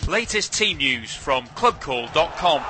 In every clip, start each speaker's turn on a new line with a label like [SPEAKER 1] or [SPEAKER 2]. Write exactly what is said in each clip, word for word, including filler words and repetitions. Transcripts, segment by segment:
[SPEAKER 1] Latest team news from club call dot com.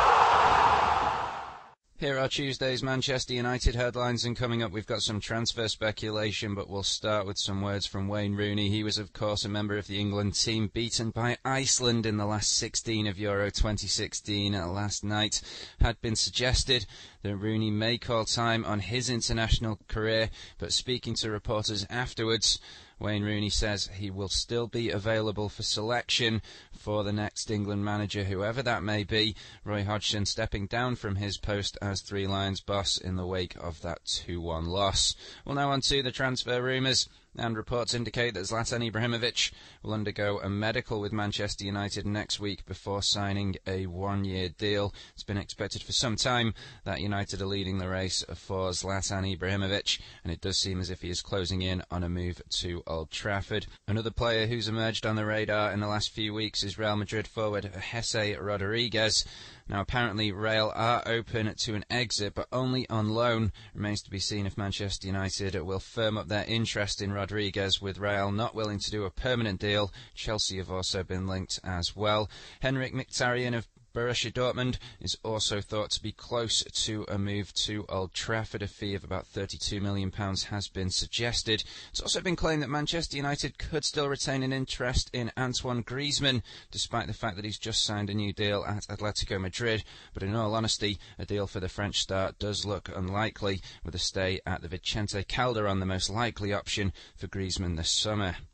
[SPEAKER 2] Here are Tuesday's Manchester United headlines, and coming up we've got some transfer speculation, but we'll start with some words from Wayne Rooney. He was of course a member of the England team, beaten by Iceland in the last sixteen of Euro twenty sixteen last night. Had been suggested that Rooney may call time on his international career, but speaking to reporters afterwards, Wayne Rooney says he will still be available for selection for the next England manager, whoever that may be. Roy Hodgson stepping down from his post as Three Lions boss in the wake of that two one loss. Well, now on to the transfer rumours. And reports indicate that Zlatan Ibrahimovic will undergo a medical with Manchester United next week before signing a one-year deal. It's been expected for some time that United are leading the race for Zlatan Ibrahimovic, and it does seem as if he is closing in on a move to Old Trafford. Another player who's emerged on the radar in the last few weeks is Real Madrid forward Jesse Rodriguez. Now, apparently, Real are open to an exit, but only on loan. Remains to be seen if Manchester United will firm up their interest in Rodriguez, with Real not willing to do a permanent deal. Chelsea have also been linked as well. Henrik Mkhitaryan of Borussia Dortmund is also thought to be close to a move to Old Trafford. A fee of about thirty-two million pounds has been suggested. It's also been claimed that Manchester United could still retain an interest in Antoine Griezmann, despite the fact that he's just signed a new deal at Atletico Madrid. But in all honesty, a deal for the French star does look unlikely, with a stay at the Vicente Calderon the most likely option for Griezmann this summer.